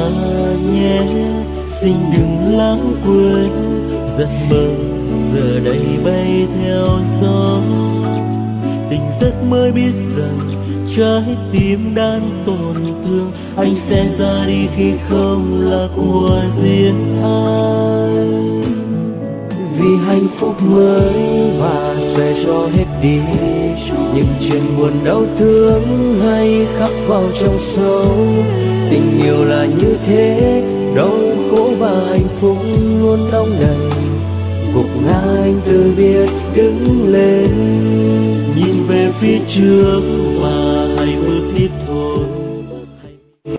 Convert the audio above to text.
nhé, xin đừng lãng quên giấc mơ giờ đây bay theo gió. Tỉnh giấc mới biết rằng trái tim đang tổn thương, anh sẽ ra đi khi không là của riêng ai. Vì hạnh phúc mới và sẽ cho hết đi những chuyện buồn đau thương hay khắc vào trong sâu. Tình yêu là như thế, đau khổ và hạnh phúc luôn đong đầy. Gục ngã anh từ biết đứng lên, nhìn về phía trước và hãy bước